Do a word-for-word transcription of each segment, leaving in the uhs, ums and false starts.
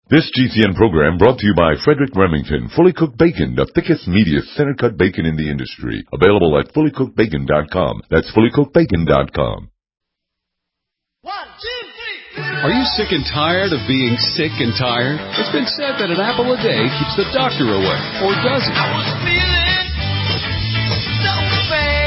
This G C N program brought to you by Frederick Remington, Fully Cooked Bacon, the thickest, meatiest, center-cut bacon in the industry. Available at fully cooked bacon dot com. That's fully cooked bacon dot com. One, two, three. Are you sick and tired of being sick and tired? It's been said that an apple a day keeps the doctor away, or does it? I was feeling so bad.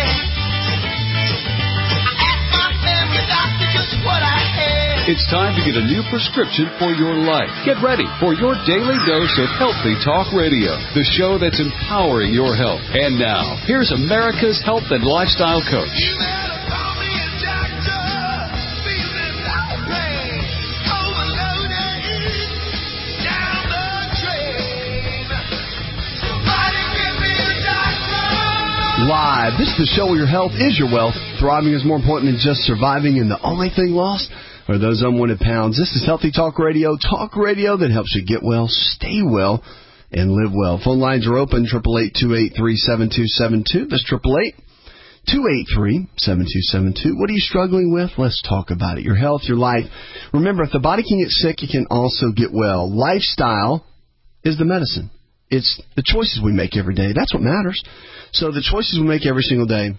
I asked my family doctor just what I had. It's time to get a new prescription for your life. Get ready for your daily dose of Healthy Talk Radio, the show that's empowering your health. And now, here's America's health and lifestyle coach. You better call me a doctor, feeling okay, overloaded, down the drain. Somebody give me a doctor. Live, this is the show where your health is your wealth. Thriving is more important than just surviving, and the only thing lost are those unwanted pounds. This is Healthy Talk Radio, talk radio that helps you get well, stay well, and live well. Phone lines are open, eight eight eight, two eight three, seven two seven two. That's eight eight eight, two eight three, seven two seven two. What are you struggling with? Let's talk about it. Your health, your life. Remember, if the body can get sick, it can also get well. Lifestyle is the medicine. It's the choices we make every day. That's what matters. So the choices we make every single day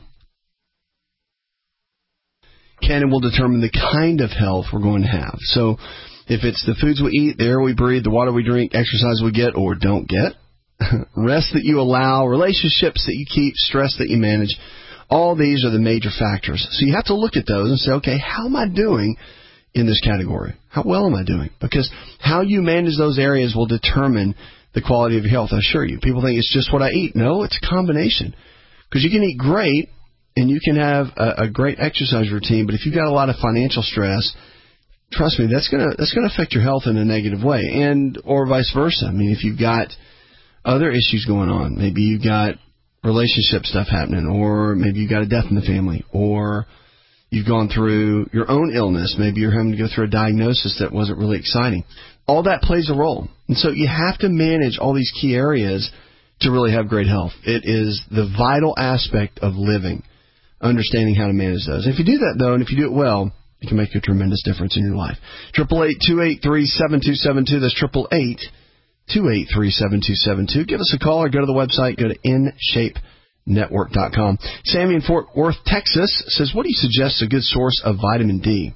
can and will determine the kind of health we're going to have. So if it's the foods we eat, the air we breathe, the water we drink, exercise we get or don't get, rest that you allow, relationships that you keep, stress that you manage, all these are the major factors. So you have to look at those and say, okay, how am I doing in this category? How well am I doing? Because how you manage those areas will determine the quality of your health, I assure you. People think it's just what I eat. No, it's a combination. Because you can eat great, and you can have a, a great exercise routine, but if you've got a lot of financial stress, trust me, that's gonna that's gonna affect your health in a negative way, and or vice versa. I mean, if you've got other issues going on, maybe you've got relationship stuff happening, or maybe you've got a death in the family, or you've gone through your own illness, maybe you're having to go through a diagnosis that wasn't really exciting. All that plays a role, and so you have to manage all these key areas to really have great health. It is the vital aspect of living. Understanding how to manage those. If you do that, though, and if you do it well, it can make a tremendous difference in your life. eight eight eight, two eight three, seven two seven two. That's eight eight eight, two eight three, seven two seven two. Give us a call or go to the website. Go to in shape network dot com. Sammy in Fort Worth, Texas, says, what do you suggest is a good source of vitamin D?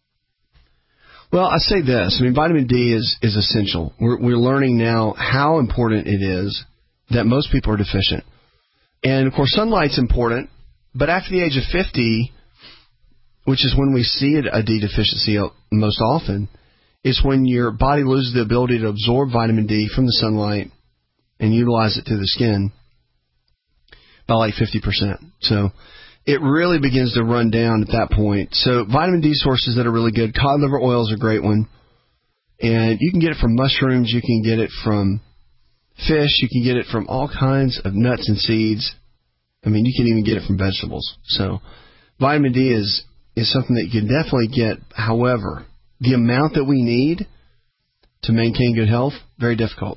Well, I say this. I mean, vitamin D is, is essential. We're, we're learning now how important it is that most people are deficient. And, of course, sunlight's important. But after the age of fifty, which is when we see a D deficiency most often, is when your body loses the ability to absorb vitamin D from the sunlight and utilize it through the skin by like fifty percent. So it really begins to run down at that point. So vitamin D sources that are really good. Cod liver oil is a great one. And you can get it from mushrooms. You can get it from fish. You can get it from all kinds of nuts and seeds. I mean, you can even get it from vegetables. So vitamin D is, is something that you can definitely get. However, the amount that we need to maintain good health, very difficult.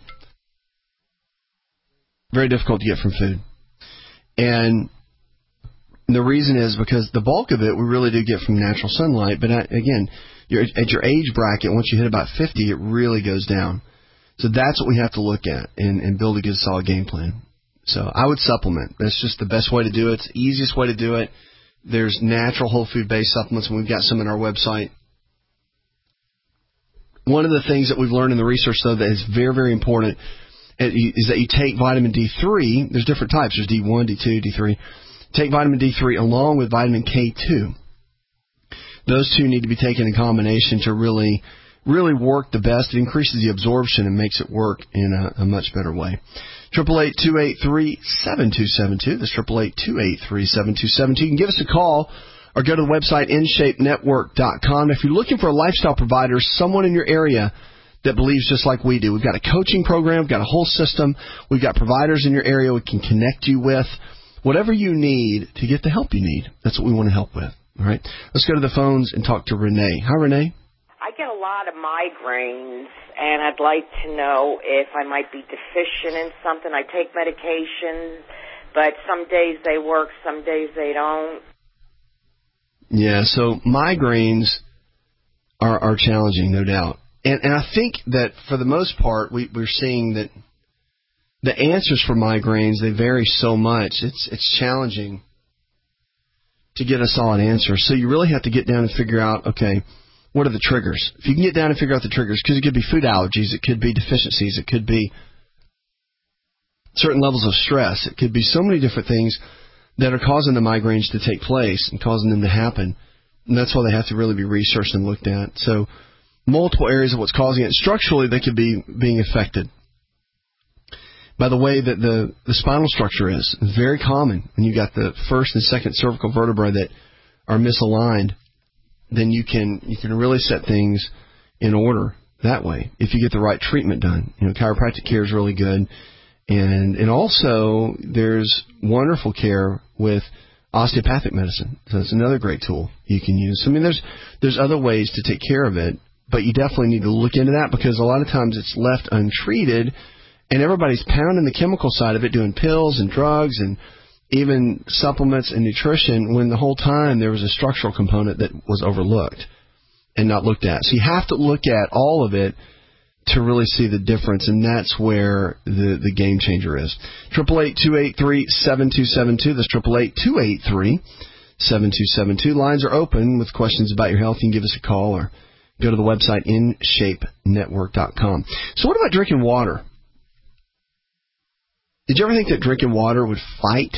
Very difficult to get from food. And the reason is because the bulk of it we really do get from natural sunlight. But again, you're, at your age bracket, once you hit about fifty, it really goes down. So that's what we have to look at and, and build a good, solid game plan. So I would supplement. That's just the best way to do it. It's the easiest way to do it. There's natural whole food-based supplements, and we've got some on our website. One of the things that we've learned in the research, though, that is very, very important is that you take vitamin D three. There's different types. There's D one, D two, D three. Take vitamin D three along with vitamin K two. Those two need to be taken in combination to really, really work the best. It increases the absorption and makes it work in a, a much better way. eight eight eight, two eight three, seven two seven two. That's eight eight eight, two eight three, seven two seven two. You can give us a call or go to the website in shape network dot com. If you're looking for a lifestyle provider, someone in your area that believes just like we do. We've got a coaching program. We've got a whole system. We've got providers in your area we can connect you with. Whatever you need to get the help you need, that's what we want to help with. All right? Let's go to the phones and talk to Renee. Hi, Renee. I get a lot of migraines, and I'd like to know if I might be deficient in something. I take medication, but some days they work, some days they don't. Yeah, so migraines are, are challenging, no doubt. And, and I think that for the most part, we, we're seeing that the answers for migraines, they vary so much. It's it's challenging to get a solid answer. So you really have to get down and figure out, okay, what are the triggers? If you can get down and figure out the triggers, because it could be food allergies, it could be deficiencies, it could be certain levels of stress, it could be so many different things that are causing the migraines to take place and causing them to happen. And that's why they have to really be researched and looked at. So multiple areas of what's causing it. Structurally, they could be being affected by the way that the, the spinal structure is. It's very common. When you've got the first and second cervical vertebrae that are misaligned, then you can you can really set things in order that way if you get the right treatment done. You know, chiropractic care is really good. And and also there's wonderful care with osteopathic medicine. So it's another great tool you can use. I mean, there's there's other ways to take care of it, but you definitely need to look into that because a lot of times it's left untreated, and everybody's pounding the chemical side of it, doing pills and drugs and even supplements and nutrition, when the whole time there was a structural component that was overlooked and not looked at. So you have to look at all of it to really see the difference, and that's where the, the game changer is. eight eight eight, two eight three, seven two seven two. That's eight eight eight, two eight three, seven two seven two. Lines are open with questions about your health. You can give us a call or go to the website in shape network dot com. So what about drinking water? Did you ever think that drinking water would fight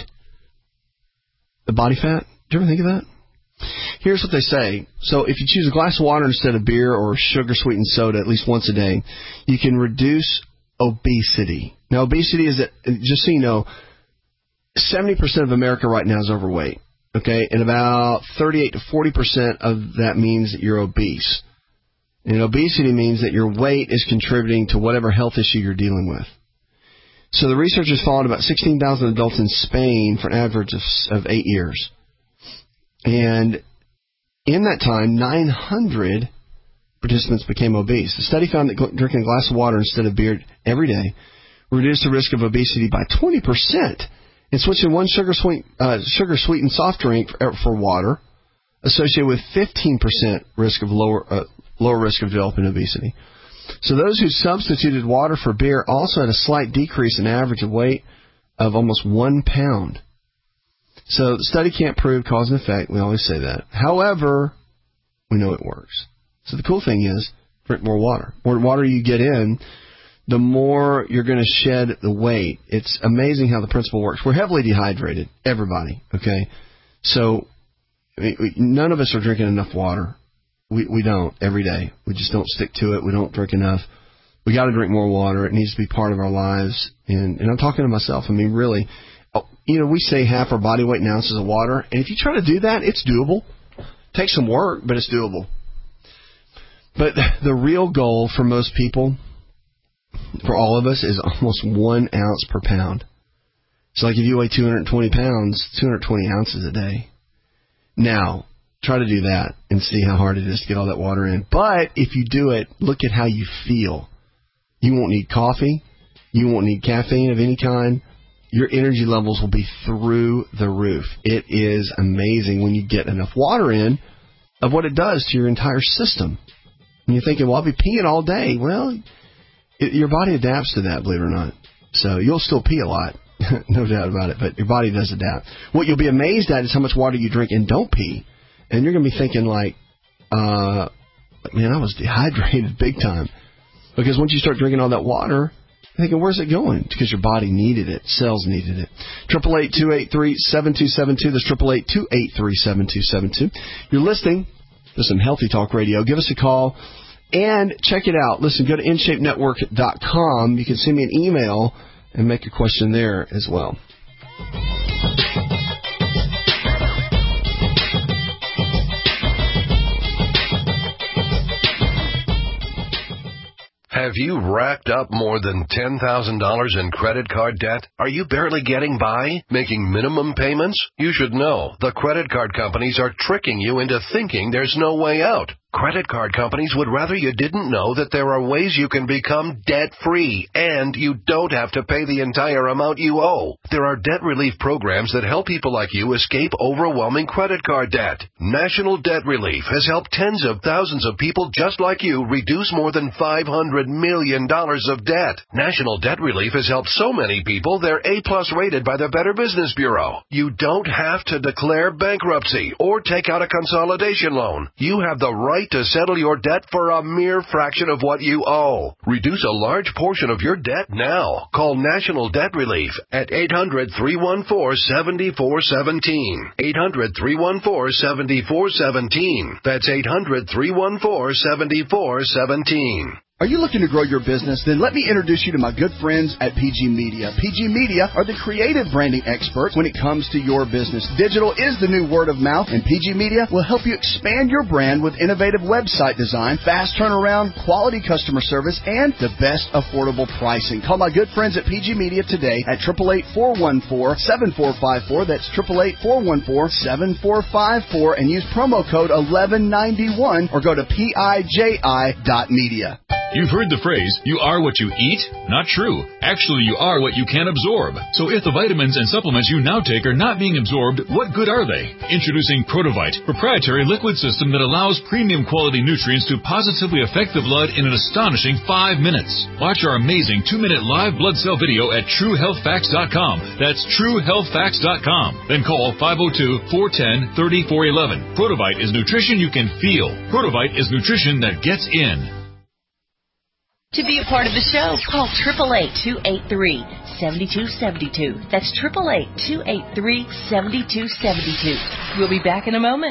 the body fat? Did you ever think of that? Here's what they say. So if you choose a glass of water instead of beer or sugar-sweetened soda at least once a day, you can reduce obesity. Now, obesity is, just so you know, seventy percent of America right now is overweight. Okay? And about thirty-eight to forty percent of that means that you're obese. And obesity means that your weight is contributing to whatever health issue you're dealing with. So the researchers followed about sixteen thousand adults in Spain for an average of, of eight years. And in that time, nine hundred participants became obese. The study found that drinking a glass of water instead of beer every day reduced the risk of obesity by twenty percent. And switching one sugar sweet, uh, sugar sweetened soft drink for, for water associated with fifteen percent risk of lower uh, lower risk of developing obesity. So those who substituted water for beer also had a slight decrease in average of weight of almost one pound. So the study can't prove cause and effect. We always say that. However, we know it works. So the cool thing is, drink more water. The more water you get in, the more you're going to shed the weight. It's amazing how the principle works. We're heavily dehydrated, everybody, okay? So I mean, we, none of us are drinking enough water. We we don't every day. We just don't stick to it. We don't drink enough. We got to drink more water. It needs to be part of our lives. And, and I'm talking to myself. I mean, really, you know, we say half our body weight in ounces of water. And if you try to do that, it's doable. Takes some work, but it's doable. But the real goal for most people, for all of us, is almost one ounce per pound. So like if you weigh two hundred twenty pounds, two hundred twenty ounces a day. Now, try to do that and see how hard it is to get all that water in. But if you do it, look at how you feel. You won't need coffee. You won't need caffeine of any kind. Your energy levels will be through the roof. It is amazing when you get enough water in of what it does to your entire system. And you're thinking, well, I'll be peeing all day. Well, it, your body adapts to that, believe it or not. So you'll still pee a lot, no doubt about it, but your body does adapt. What you'll be amazed at is how much water you drink and don't pee. And you're going to be thinking like, uh, man, I was dehydrated big time. Because once you start drinking all that water, you're thinking, where's it going? Because your body needed it. Cells needed it. eight eight eight, two eight three, seven two seven two. That's eight eight eight, two eight three, seven two seven two. You're listening to some Healthy Talk Radio. Give us a call and check it out. Listen, go to in shape network dot com. You can send me an email and make a question there as well. Have you racked up more than ten thousand dollars in credit card debt? Are you barely getting by, making minimum payments? You should know the credit card companies are tricking you into thinking there's no way out. Credit card companies would rather you didn't know that there are ways you can become debt-free, and you don't have to pay the entire amount you owe. There are debt relief programs that help people like you escape overwhelming credit card debt. National Debt Relief has helped tens of thousands of people just like you reduce more than five hundred million dollars of debt. National Debt Relief has helped so many people they're A-plus rated by the Better Business Bureau. You don't have to declare bankruptcy or take out a consolidation loan. You have the right to settle your debt for a mere fraction of what you owe. Reduce a large portion of your debt now. Call National Debt Relief at eight hundred, three one four, seven four one seven. eight hundred, three one four, seven four one seven. That's eight hundred, three one four, seven four one seven. Are you looking to grow your business? Then let me introduce you to my good friends at P G Media. P G Media are the creative branding experts when it comes to your business. Digital is the new word of mouth, and P G Media will help you expand your brand with innovative website design, fast turnaround, quality customer service, and the best affordable pricing. Call my good friends at P G Media today at eight eight eight, four one four, seven four five four. That's eight eight eight, four one four, seven four five four, and use promo code eleven ninety-one or go to P I J I dot media. You've heard the phrase, you are what you eat? Not true. Actually, you are what you can absorb. So if the vitamins and supplements you now take are not being absorbed, what good are they? Introducing Protovite, proprietary liquid system that allows premium quality nutrients to positively affect the blood in an astonishing five minutes. Watch our amazing two-minute live blood cell video at true health facts dot com. That's true health facts dot com. Then call five oh two, four one oh, three four one one. Protovite is nutrition you can feel. Protovite is nutrition that gets in. To be a part of the show, call eight eight eight, two eight three, seven two seven two. That's eight eight eight, two eight three, seven two seven two. We'll be back in a moment.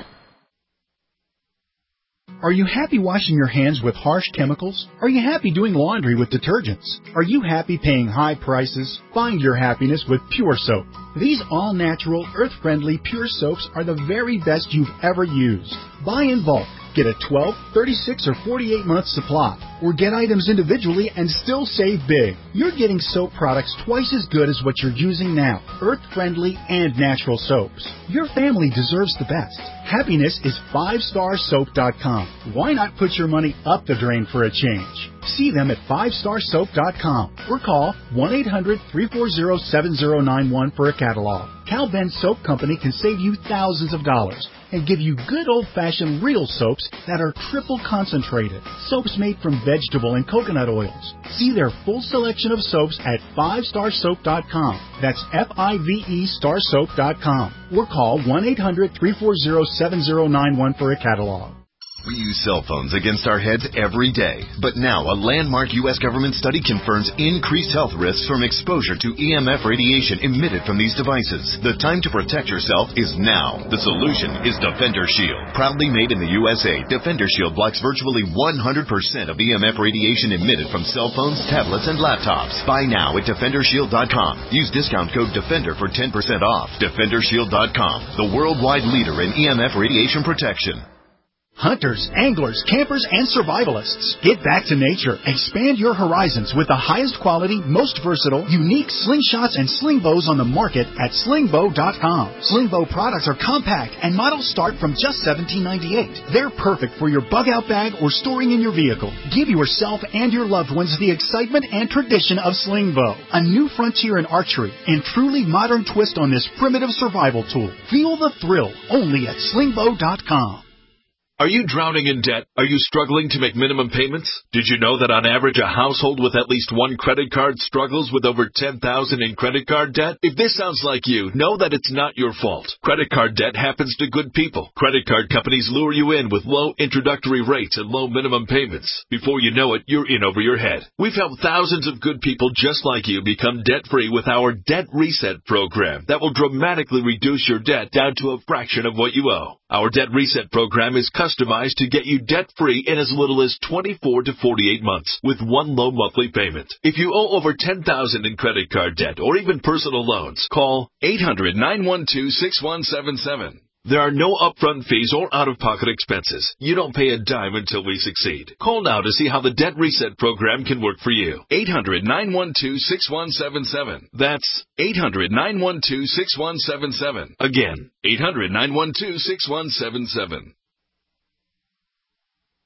Are you happy washing your hands with harsh chemicals? Are you happy doing laundry with detergents? Are you happy paying high prices? Find your happiness with Pure Soap. These all-natural, earth-friendly Pure Soaps are the very best you've ever used. Buy in bulk. Get a twelve, thirty-six, or forty-eight month supply, or get items individually and still save big. You're getting soap products twice as good as what you're using now, earth-friendly and natural soaps. Your family deserves the best. Happiness is five star soap dot com. Why not put your money up the drain for a change? See them at five star soap dot com or call one eight hundred, three four zero, seven zero nine one for a catalog. Cal Ben Soap Company can save you thousands of dollars and give you good old-fashioned real soaps that are triple concentrated. Soaps made from vegetable and coconut oils. See their full selection of soaps at five star soap dot com. That's F I V E star soap dot com. Or call one eight hundred, three four zero, seven zero nine one for a catalog. We use cell phones against our heads every day. But now a landmark U S government study confirms increased health risks from exposure to E M F radiation emitted from these devices. The time to protect yourself is now. The solution is Defender Shield. Proudly made in the U S A, Defender Shield blocks virtually one hundred percent of E M F radiation emitted from cell phones, tablets, and laptops. Buy now at defender shield dot com. Use discount code DEFENDER for ten percent off. defender shield dot com, the worldwide leader in E M F radiation protection. Hunters, anglers, campers, and survivalists. Get back to nature. Expand your horizons with the highest quality, most versatile, unique slingshots and sling bows on the market at sling bow dot com. Sling bow products are compact and models start from just seventeen ninety-eight. They're perfect for your bug-out bag or storing in your vehicle. Give yourself and your loved ones the excitement and tradition of sling bow. A new frontier in archery and truly modern twist on this primitive survival tool. Feel the thrill only at sling bow dot com. Are you drowning in debt? Are you struggling to make minimum payments? Did you know that on average a household with at least one credit card struggles with over ten thousand dollars in credit card debt? If this sounds like you, know that it's not your fault. Credit card debt happens to good people. Credit card companies lure you in with low introductory rates and low minimum payments. Before you know it, you're in over your head. We've helped thousands of good people just like you become debt-free with our Debt Reset program that will dramatically reduce your debt down to a fraction of what you owe. Our Debt Reset program is customized to get you debt-free in as little as twenty-four to forty-eight months with one low monthly payment. If you owe over ten thousand dollars in credit card debt or even personal loans, call eight hundred, nine one two, six one seven seven. There are no upfront fees or out-of-pocket expenses. You don't pay a dime until we succeed. Call now to see how the Debt Reset program can work for you. eight hundred, nine one two, six one seven seven. That's eight hundred, nine one two, six one seven seven. Again, eight hundred, nine one two, six one seven seven.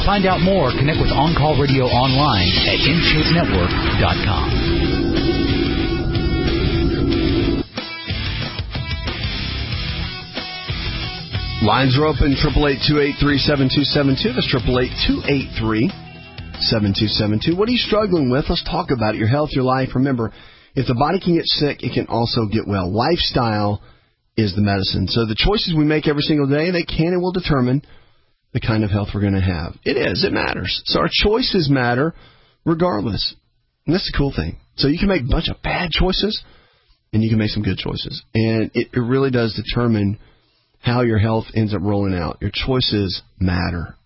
find out more, connect with On Call Radio online at in shape network dot com. Lines are open, eight eight eight, two eight three, seven two seven two. That's eight eight eight, two eight three, seven two seven two. What are you struggling with? Let's talk about it. Your health, your life. Remember, if the body can get sick, it can also get well. Lifestyle is the medicine. So the choices we make every single day, they can and will determine the kind of health we're going to have. It is. It matters. So our choices matter regardless. And that's the cool thing. So you can make a bunch of bad choices, and you can make some good choices. And it, it really does determine how your health ends up rolling out. Your choices matter.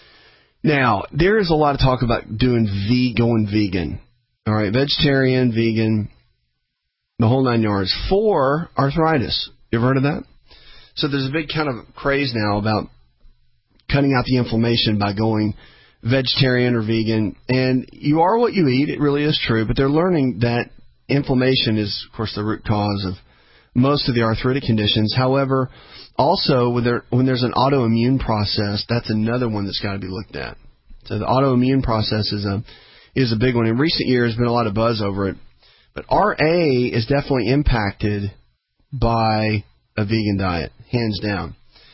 Now, there is a lot of talk about doing ve- going vegan. All right, vegetarian, vegan, the whole nine yards for arthritis. You ever heard of that? So there's a big kind of craze now about cutting out the inflammation by going vegetarian or vegan. And you are what you eat. It really is true. But they're learning that inflammation is, of course, the root cause of most of the arthritic conditions. However, also, when, there, when there's an autoimmune process, that's another one that's got to be looked at. So the autoimmune process is a is a big one. In recent years, there's been a lot of buzz over it. But R A is definitely impacted by a vegan diet, hands down.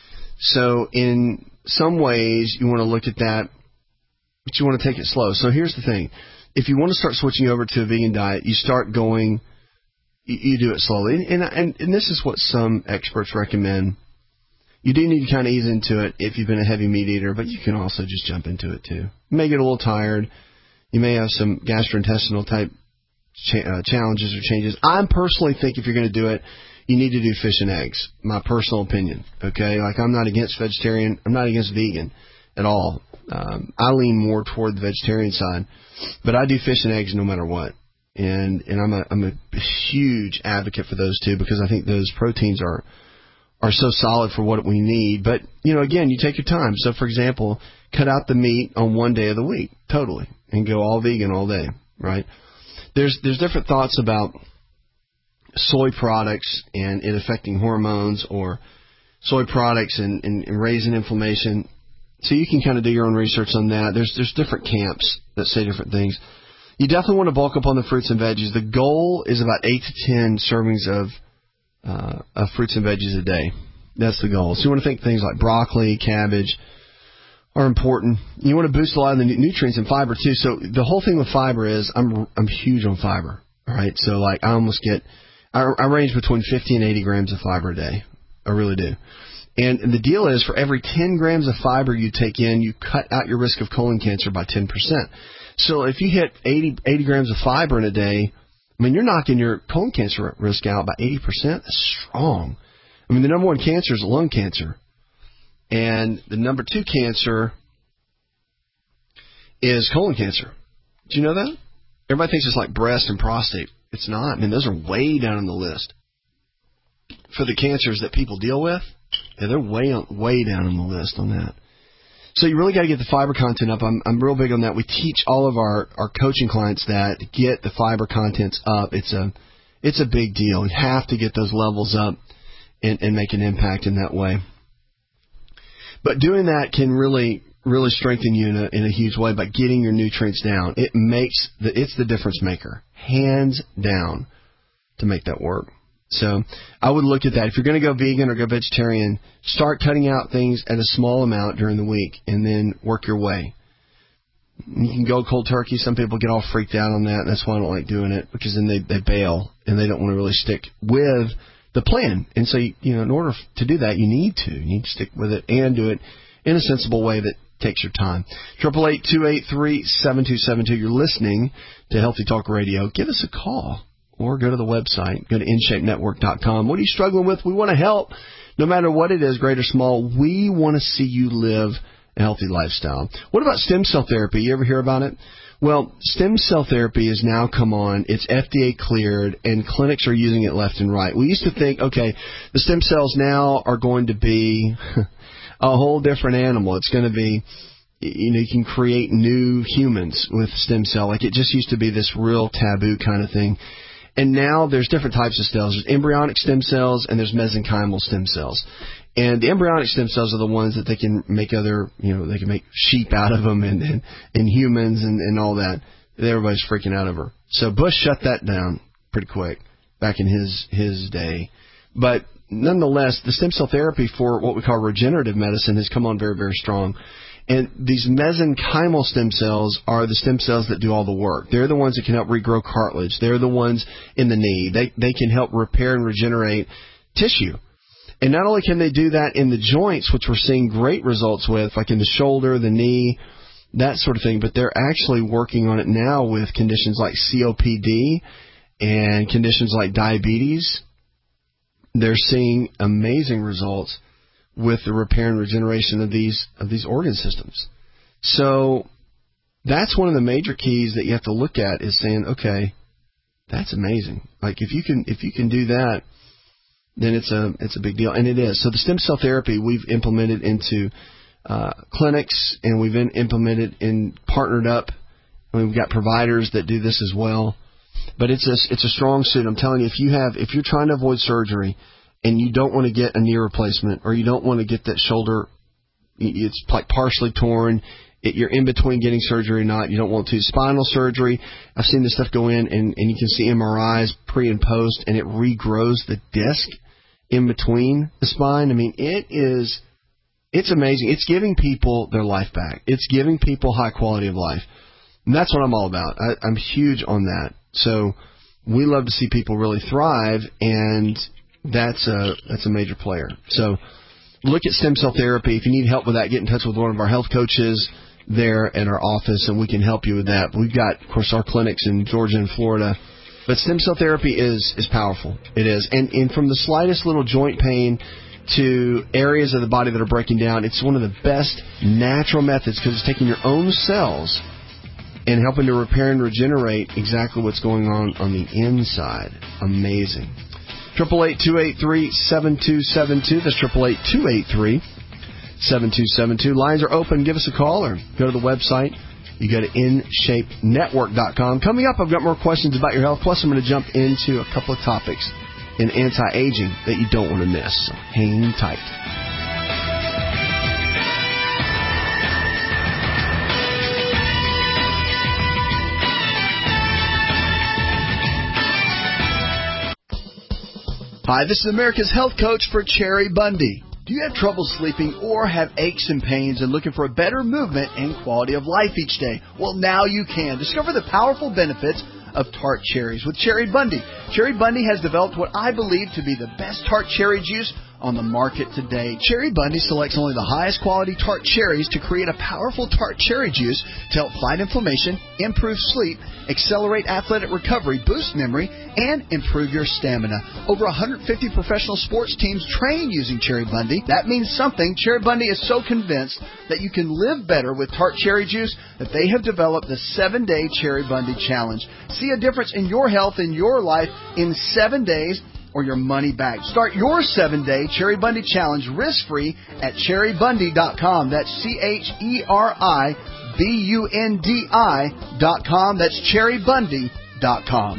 So in some ways, you want to look at that, but you want to take it slow. So here's the thing. If you want to start switching over to a vegan diet, you start going, you, you do it slowly. And, and, and this is what some experts recommend. You do need to kind of ease into it if you've been a heavy meat eater, but you can also just jump into it too. You may get a little tired. You may have some gastrointestinal type cha- uh, challenges or changes. I personally think if you're going to do it, you need to do fish and eggs. My personal opinion. Okay, like I'm not against vegetarian. I'm not against vegan at all. Um, I lean more toward the vegetarian side, but I do fish and eggs no matter what. And and I'm a I'm a huge advocate for those two because I think those proteins are. are so solid for what we need. But, you know, again, you take your time. So, for example, cut out the meat on one day of the week, totally, and go all vegan all day, right? There's there's different thoughts about soy products and it affecting hormones or soy products and, and, and raising inflammation. So you can kind of do your own research on that. There's there's different camps that say different things. You definitely want to bulk up on the fruits and veggies. The goal is about eight to ten servings of Uh, of fruits and veggies a day. That's the goal. So you want to think things like broccoli, cabbage are important. You want to boost a lot of the nutrients and fiber too. So the whole thing with fiber is I'm I'm huge on fiber. All right. So like I almost get I, I range between fifty and eighty grams of fiber a day. I really do. And, and the deal is for every ten grams of fiber you take in, you cut out your risk of colon cancer by ten percent. So if you hit eighty, eighty grams of fiber in a day, I mean, you're knocking your colon cancer risk out by eighty percent. That's strong. I mean, the number one cancer is lung cancer. And the number two cancer is colon cancer. Do you know that? Everybody thinks it's like breast and prostate. It's not. I mean, those are way down on the list. For the cancers that people deal with, yeah, they're way, way down on the list on that. So you really got to get the fiber content up. I'm I'm real big on that. We teach all of our, our coaching clients that get the fiber contents up. It's a it's a big deal. You have to get those levels up and, and make an impact in that way. But doing that can really really strengthen you in a, in a huge way by getting your nutrients down. It makes the it's the difference maker, hands down, to make that work. So I would look at that. If you're going to go vegan or go vegetarian, start cutting out things at a small amount during the week and then work your way. You can go cold turkey. Some people get all freaked out on that. That's why I don't like doing it, because then they, they bail and they don't want to really stick with the plan. And so, you, you know, in order to do that, you need to. You need to stick with it and do it in a sensible way that takes your time. eight eight eight, two eight three, seven two seven two. You're listening to Healthy Talk Radio. Give us a call. Or go to the website. Go to in shape network dot com. What are you struggling with? We want to help. No matter what it is, great or small, we want to see you live a healthy lifestyle. What about stem cell therapy? You ever hear about it? Well, stem cell therapy has now come on. It's F D A cleared, and clinics are using it left and right. We used to think, okay, the stem cells now are going to be a whole different animal. It's going to be, you know, you can create new humans with stem cell. Like it just used to be this real taboo kind of thing. And now there's different types of cells. There's embryonic stem cells and there's mesenchymal stem cells. And the embryonic stem cells are the ones that they can make other, you know, they can make sheep out of them and, and, and humans and, and all that. Everybody's freaking out over. So Bush shut that down pretty quick back in his, his day. But nonetheless, the stem cell therapy for what we call regenerative medicine has come on very, very strong. And these mesenchymal stem cells are the stem cells that do all the work. They're the ones that can help regrow cartilage. They're the ones in the knee. They, they can help repair and regenerate tissue. And not only can they do that in the joints, which we're seeing great results with, like in the shoulder, the knee, that sort of thing, but they're actually working on it now with conditions like C O P D and conditions like diabetes. They're seeing amazing results with the repair and regeneration of these of these organ systems. So that's one of the major keys that you have to look at is saying, okay, that's amazing. Like if you can if you can do that, then it's a it's a big deal, and it is. So the stem cell therapy we've implemented into uh, clinics, and we've in, implemented and partnered up. And we've got providers that do this as well. But it's a it's a strong suit. I'm telling you, if you have if you're trying to avoid surgery and you don't want to get a knee replacement, or you don't want to get that shoulder, it's like partially torn, it, you're in between getting surgery or not, you don't want to. Spinal surgery, I've seen this stuff go in, and, and you can see M R Is pre and post, and it regrows the disc in between the spine. I mean, it is, it's amazing. It's giving people their life back. It's giving people high quality of life. And that's what I'm all about. I, I'm huge on that. So we love to see people really thrive, and that's a that's a major player. So look at stem cell therapy. If you need help with that, get in touch with one of our health coaches there at our office, and we can help you with that. We've got, of course, our clinics in Georgia and Florida. But stem cell therapy is, is powerful. It is. And, and from the slightest little joint pain to areas of the body that are breaking down, it's one of the best natural methods because it's taking your own cells and helping to repair and regenerate exactly what's going on on the inside. Amazing. eight eight eight, two eight three, seven two seven two. That's eight eight eight, two eight three, seven two seven two. Lines are open. Give us a call or go to the website. You go to in shape network dot com. Coming up, I've got more questions about your health. Plus, I'm going to jump into a couple of topics in anti-aging that you don't want to miss. So hang tight. Hi, this is America's health coach for Cherry Bundy. Do you have trouble sleeping or have aches and pains and looking for a better movement and quality of life each day? Well, now you can. Discover the powerful benefits of tart cherries with Cherry Bundy. Cherry Bundy has developed what I believe to be the best tart cherry juice on the market today. Cherry Bundy selects only the highest quality tart cherries to create a powerful tart cherry juice to help fight inflammation, improve sleep, accelerate athletic recovery, boost memory, and improve your stamina. Over one hundred fifty professional sports teams train using Cherry Bundy. That means something. Cherry Bundy is so convinced that you can live better with tart cherry juice that they have developed the seven-day Cherry Bundy Challenge. See a difference in your health and your life in seven days or your money back. Start your seven-day Cherry Bundy Challenge risk-free at cherry bundy dot com. That's C H E R I B U N D I dot com. That's cherry bundy dot com.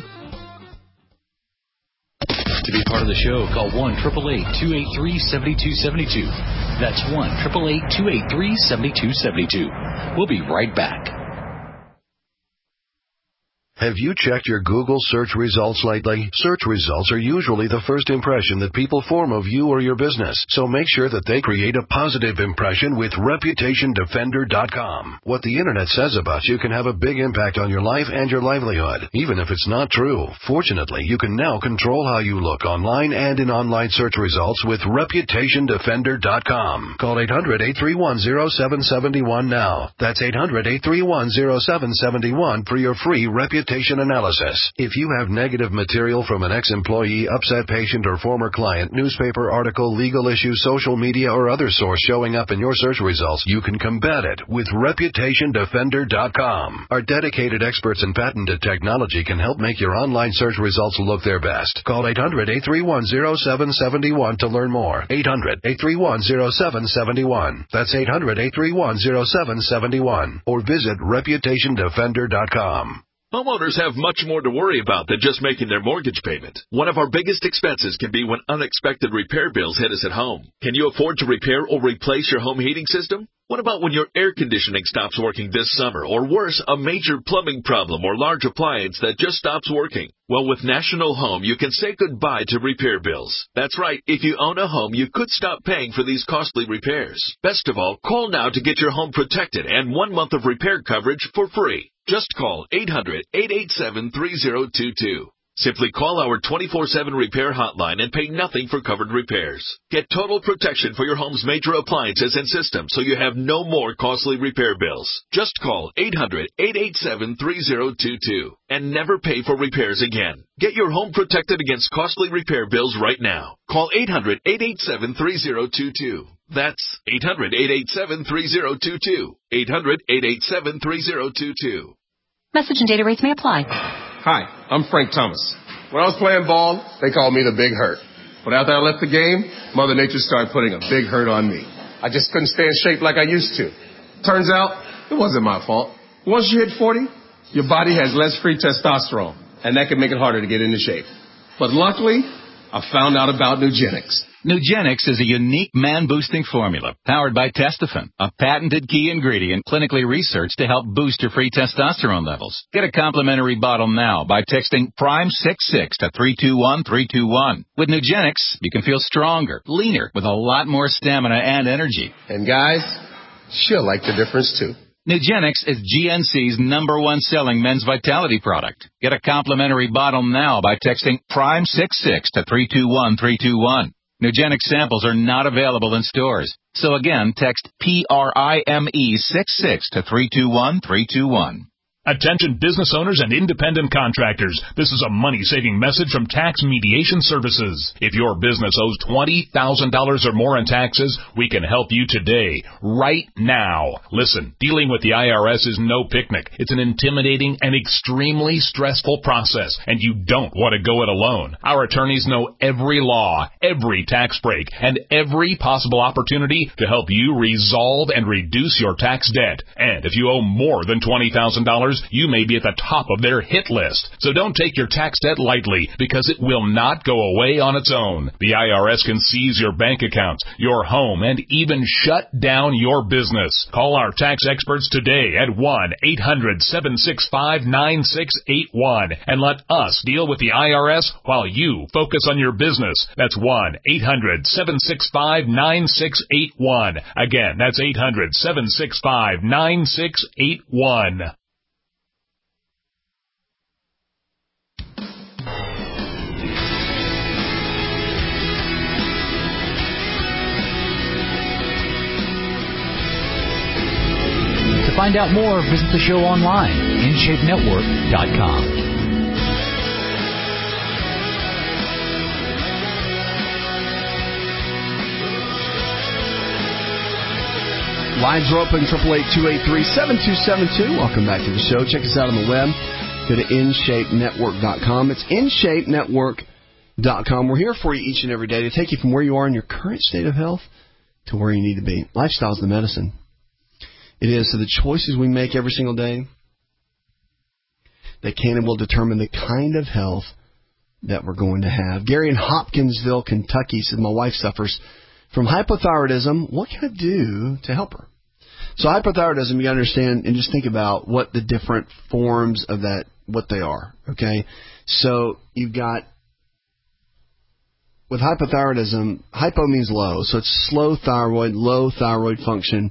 To be part of the show, call one eight eight eight, two eight three, seven two seven two. That's one eight eight eight, two eight three, seven two seven two. We'll be right back. Have you checked your Google search results lately? Search results are usually the first impression that people form of you or your business, so make sure that they create a positive impression with reputation defender dot com. What the Internet says about you can have a big impact on your life and your livelihood, even if it's not true. Fortunately, you can now control how you look online and in online search results with reputation defender dot com. Call eight hundred, eight three one, zero seven seven one now. That's eight hundred, eight three one, zero seven seven one for your free reputation analysis. If you have negative material from an ex-employee, upset patient, or former client, newspaper article, legal issue, social media, or other source showing up in your search results, you can combat it with reputation defender dot com. Our dedicated experts in patented technology can help make your online search results look their best. Call eight hundred, eight three one, zero seven seven one to learn more. eight hundred, eight three one, zero seven seven one. That's eight hundred, eight three one, zero seven seven one. Or visit reputation defender dot com. Homeowners have much more to worry about than just making their mortgage payment. One of our biggest expenses can be when unexpected repair bills hit us at home. Can you afford to repair or replace your home heating system? What about when your air conditioning stops working this summer, or worse, a major plumbing problem or large appliance that just stops working? Well, with National Home, you can say goodbye to repair bills. That's right. If you own a home, you could stop paying for these costly repairs. Best of all, call now to get your home protected and one month of repair coverage for free. Just call eight hundred, eight eight seven, three zero two two. Simply call our twenty-four seven repair hotline and pay nothing for covered repairs. Get total protection for your home's major appliances and systems so you have no more costly repair bills. Just call eight hundred, eight eight seven, three zero two two and never pay for repairs again. Get your home protected against costly repair bills right now. Call eight hundred, eight eight seven, three zero two two. That's eight hundred, eight eight seven, three zero two two. eight hundred, eight eight seven, three zero two two. Message and data rates may apply. Hi, I'm Frank Thomas. When I was playing ball, they called me the Big Hurt. But after I left the game, Mother Nature started putting a big hurt on me. I just couldn't stay in shape like I used to. Turns out, it wasn't my fault. Once you hit forty, your body has less free testosterone, and that can make it harder to get into shape. But luckily, I found out about Nugenix. Nugenix is a unique man-boosting formula powered by Testofen, a patented key ingredient clinically researched to help boost your free testosterone levels. Get a complimentary bottle now by texting Prime sixty-six to three two one, three two one. With Nugenix, you can feel stronger, leaner, with a lot more stamina and energy. And guys, she'll like the difference too. Nugenix is G N C's number one selling men's vitality product. Get a complimentary bottle now by texting Prime sixty-six to three two one, three two one. Nugenix samples are not available in stores. So again, text P R I M E sixty-six to three two one, three two one. Attention business owners and independent contractors. This is a money-saving message from Tax Mediation Services. If your business owes twenty thousand dollars or more in taxes, we can help you today, right now. Listen, dealing with the I R S is no picnic. It's an intimidating and extremely stressful process, and you don't want to go it alone. Our attorneys know every law, every tax break, and every possible opportunity to help you resolve and reduce your tax debt. And if you owe more than twenty thousand dollars, you may be at the top of their hit list. So don't take your tax debt lightly, because it will not go away on its own. The I R S can seize your bank accounts, your home, and even shut down your business. Call our tax experts today at one eight hundred, seven six five, nine six eight one and let us deal with the I R S while you focus on your business. That's one eight hundred, seven six five, nine six eight one. Again, that's eight hundred, seven six five, nine six eight one. To find out more, visit the show online, in shape network dot com. Lines are open, eight eight eight, two eight three, seven two seven two. Welcome back to the show. Check us out on the web. Go to in shape network dot com. It's in shape network dot com. We're here for you each and every day to take you from where you are in your current state of health to where you need to be. Lifestyle's the medicine. It is. So the choices we make every single day, they can and will determine the kind of health that we're going to have. Gary in Hopkinsville, Kentucky said, my wife suffers from hypothyroidism. What can I do to help her? So hypothyroidism, you understand, and just think about what the different forms of that, what they are, okay? So you've got, with hypothyroidism, hypo means low, so it's slow thyroid, low thyroid function.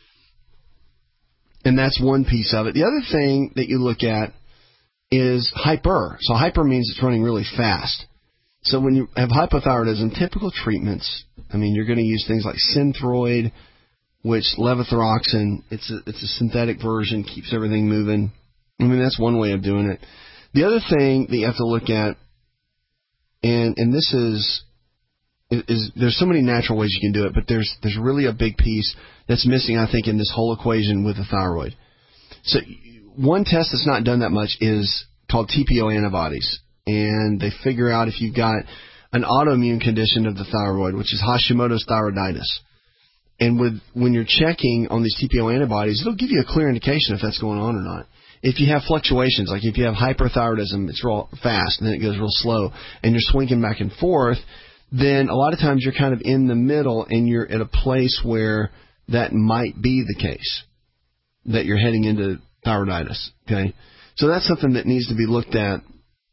And that's one piece of it. The other thing that you look at is hyper. So hyper means it's running really fast. So when you have hypothyroidism, typical treatments, I mean, you're going to use things like Synthroid, which levothyroxine, it's a, it's a synthetic version, keeps everything moving. I mean, that's one way of doing it. The other thing that you have to look at, and and this is, is there's so many natural ways you can do it, but there's there's really a big piece that's missing, I think, in this whole equation with the thyroid. So one test that's not done that much is called T P O antibodies, and they figure out if you've got an autoimmune condition of the thyroid, which is Hashimoto's thyroiditis. And with when you're checking on these T P O antibodies, it'll give you a clear indication if that's going on or not. if you have fluctuations, like if you have hyperthyroidism, it's real fast and then it goes real slow, and you're swinging back and forth, then a lot of times you're kind of in the middle and you're at a place where that might be the case, that you're heading into thyroiditis. Okay, so that's something that needs to be looked at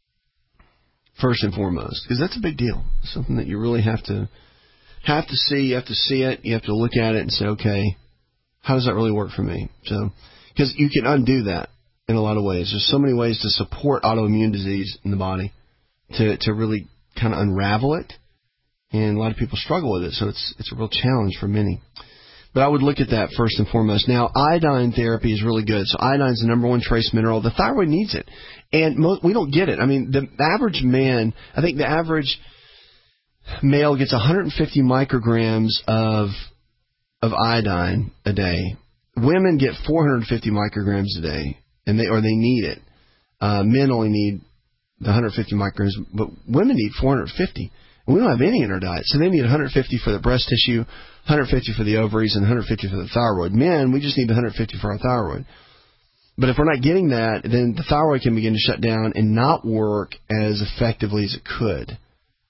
first and foremost, because that's a big deal. It's something that you really have to have to see. You have to see it. You have to look at it and say, okay, how does that really work for me? So, because you can undo that in a lot of ways. There's so many ways to support autoimmune disease in the body to to really kind of unravel it, and a lot of people struggle with it. So it's it's a real challenge for many. But I would look at that first and foremost. Now, iodine therapy is really good. So iodine is the number one trace mineral. The thyroid needs it. And most, we don't get it. I mean, the average man, I think the average male gets one hundred fifty micrograms of of iodine a day. Women get four hundred fifty micrograms a day, and they or they need it. Uh, men only need the one hundred fifty micrograms, but women need four hundred fifty. And we don't have any in our diet, so they need one hundred fifty for the breast tissue, one hundred fifty for the ovaries, and one hundred fifty for the thyroid. Men, we just need one hundred fifty for our thyroid. But if we're not getting that, then the thyroid can begin to shut down and not work as effectively as it could.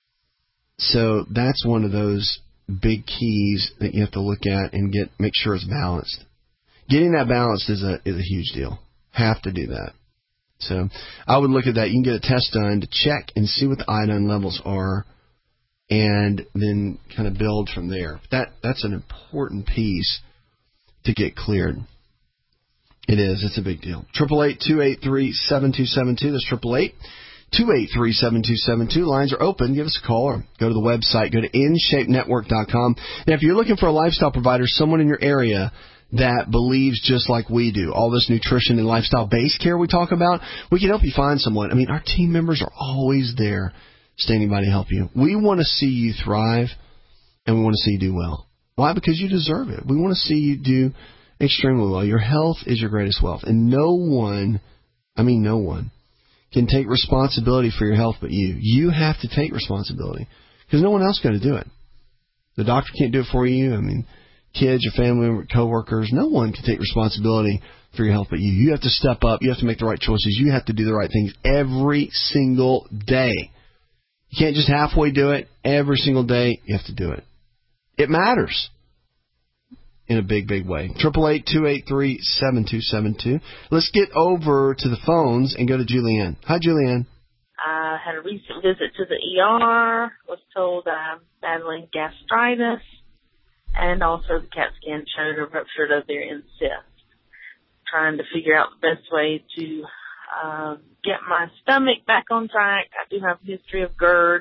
So that's one of those big keys that you have to look at and get make sure it's balanced. Getting that balanced is a is a huge deal. Have to do that. So I would look at that. You can get a test done to check and see what the iodine levels are, and then kind of build from there. That that's an important piece to get cleared. It is. It's a big deal. Triple eight two eight three seven two seven two. That's triple eight two eight three seven two seven two. Lines are open. Give us a call or go to the website. Go to in shape network dot com. Now, if you're looking for a lifestyle provider, someone in your area that believes just like we do, all this nutrition and lifestyle-based care we talk about, we can help you find someone. I mean, our team members are always there standing by to help you. We want to see you thrive, and we want to see you do well. Why? Because you deserve it. We want to see you do extremely well. Your health is your greatest wealth, and no one, I mean no one, can take responsibility for your health but you. You have to take responsibility because no one else is going to do it. The doctor can't do it for you. I mean, kids, your family, coworkers, no one can take responsibility for your health but you. You have to step up. You have to make the right choices. You have to do the right things every single day. You can't just halfway do it. Every single day, you have to do it. It matters in a big, big way. Triple eight two eight three seven two seven two. Let's get over to the phones and go to Julianne. Hi, Julianne. I had a recent visit to the E R. Was told I'm battling gastritis, and also the CAT scan showed a ruptured ovarian cyst. Trying to figure out the best way to uh, get my stomach back on track. I do have a history of GERD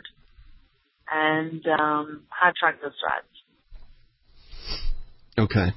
and um, high triglycerides. Okay.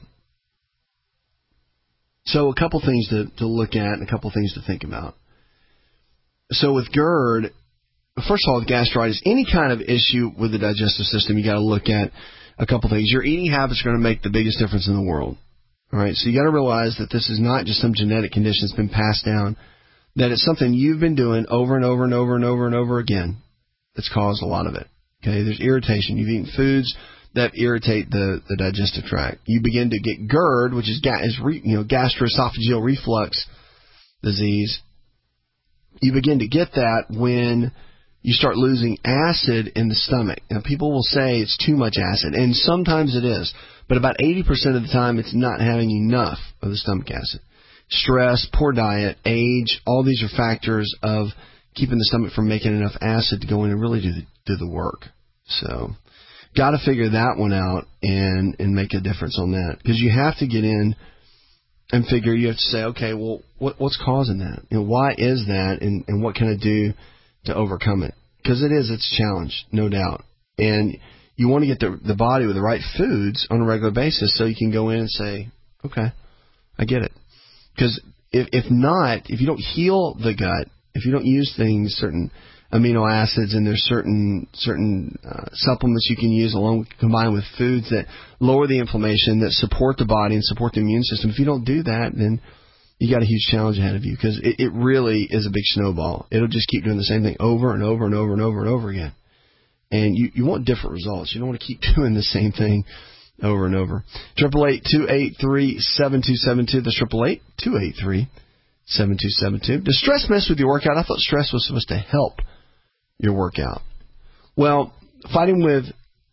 So a couple things to, to look at and a couple things to think about. So with GERD, first of all, with gastritis, any kind of issue with the digestive system, you got to look at a couple things. Your eating habits are going to make the biggest difference in the world. All right. So you got to realize that this is not just some genetic condition that's been passed down, that it's something you've been doing over and over and over and over and over again that's caused a lot of it. Okay. There's irritation. You've eaten foods that irritate the, the digestive tract. You begin to get GERD, which is, ga- is re, you know, gastroesophageal reflux disease. You begin to get that when you start losing acid in the stomach. Now, people will say it's too much acid, and sometimes it is, but about eighty percent of the time it's not having enough of the stomach acid. Stress, poor diet, age, all these are factors of keeping the stomach from making enough acid to go in and really do the, do the work. So got to figure that one out and, and make a difference on that. Because you have to get in and figure, you have to say, okay, well, what, what's causing that? You know, why is that, and, and what can I do to overcome it? Because it is, it's a challenge, no doubt. And you want to get the, the body with the right foods on a regular basis so you can go in and say, okay, I get it. Because if, if not, if you don't heal the gut, if you don't use things, certain amino acids, and there's certain certain uh, supplements you can use along combined with foods that lower the inflammation, that support the body and support the immune system. If you don't do that, then you got a huge challenge ahead of you because it, it really is a big snowball. It'll just keep doing the same thing over and over and over and over and over again. And you, you want different results. You don't want to keep doing the same thing over and over. Triple eight two eight three seven two seven two. That's triple eight two eight three seven two seven two. Does stress mess with your workout? I thought stress was supposed to help your workout. Well, fighting with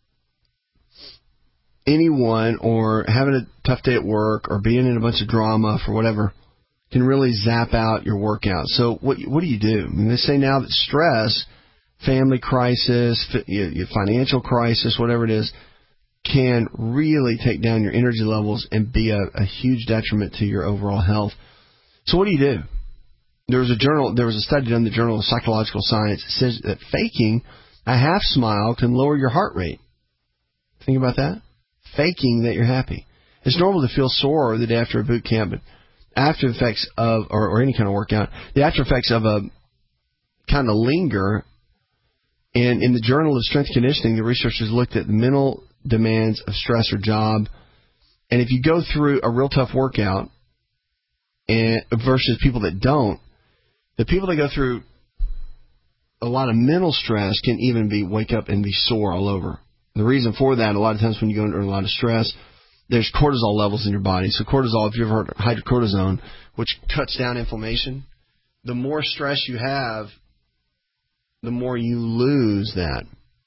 anyone or having a tough day at work or being in a bunch of drama for whatever can really zap out your workout. So what what do you do? I mean, they say now that stress, family crisis, financial crisis, whatever it is, can really take down your energy levels and be a, a huge detriment to your overall health. So what do you do? There was a journal, there was a study done in the Journal of Psychological Science that says that faking a half smile can lower your heart rate. Think about that. Faking that you're happy. It's normal to feel sore the day after a boot camp, but after effects of, or, or any kind of workout, the after effects of a kind of linger. And in the Journal of Strength Conditioning, the researchers looked at the mental demands of stress or job. And if you go through a real tough workout and versus people that don't, the people that go through a lot of mental stress can even be wake up and be sore all over. The reason for that, a lot of times when you go under a lot of stress, there's cortisol levels in your body. So cortisol, if you've ever heard of hydrocortisone, which cuts down inflammation, the more stress you have, the more you lose that.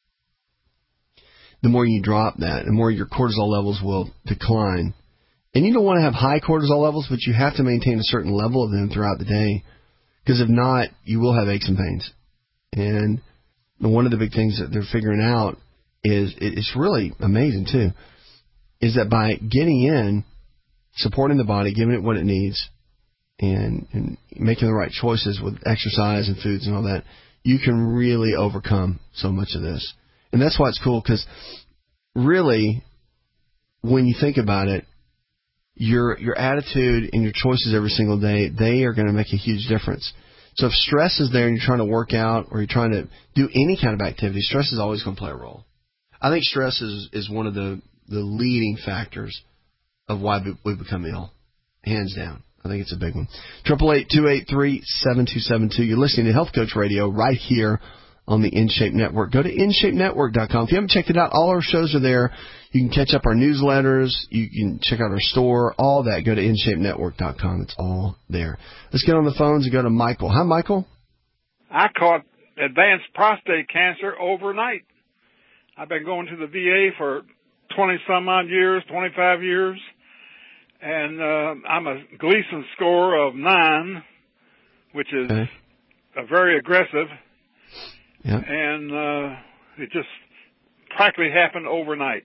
The more you drop that, the more your cortisol levels will decline. And you don't want to have high cortisol levels, but you have to maintain a certain level of them throughout the day, because if not, you will have aches and pains. And one of the big things that they're figuring out is, it's really amazing too, is that by getting in, supporting the body, giving it what it needs, and, and making the right choices with exercise and foods and all that, you can really overcome so much of this. And that's why it's cool, because really, when you think about it, your your attitude and your choices every single day, they are going to make a huge difference. So if stress is there and you're trying to work out or you're trying to do any kind of activity, stress is always going to play a role. I think stress is, is one of the, the leading factors of why we become ill, hands down. I think it's a big one. eight eight eight, two eight three, seven two seven two. You're listening to Health Coach Radio right here on the InShape Network. Go to in shape network dot com. If you haven't checked it out, all our shows are there. You can catch up our newsletters. You can check out our store. All that. Go to in shape network dot com. It's all there. Let's get on the phones and go to Michael. Hi, Michael. I caught advanced prostate cancer overnight. I've been going to the V A for twenty-some-odd years, twenty-five years. And uh, I'm a Gleason score of nine, which is okay. a very aggressive. Yeah. And uh, it just practically happened overnight.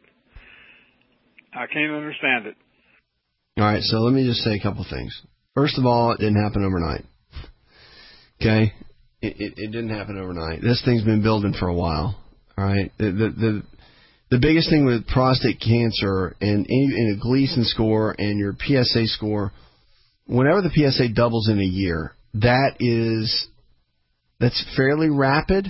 I can't understand it. All right, so let me just say a couple things. First of all, it didn't happen overnight. Okay? It, it, it didn't happen overnight. This thing's been building for a while. All right? The, the, the, the biggest thing with prostate cancer and in a Gleason score and your P S A score, whenever the P S A doubles in a year, that is, that's fairly rapid.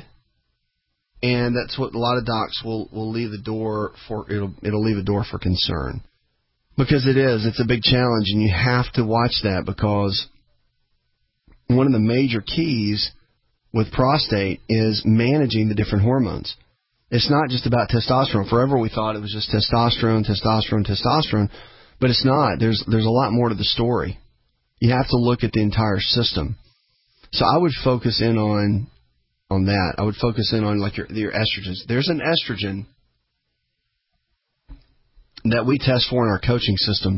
And that's what a lot of docs will, will leave the door for. It'll it'll leave a door for concern, because it is. It's a big challenge, and you have to watch that, because one of the major keys with prostate is managing the different hormones. It's not just about testosterone. Forever we thought it was just testosterone, testosterone, testosterone, but it's not. There's there's a lot more to the story. You have to look at the entire system. So I would focus in on. On that, I would focus in on like your, your estrogens. There's an estrogen that we test for in our coaching system,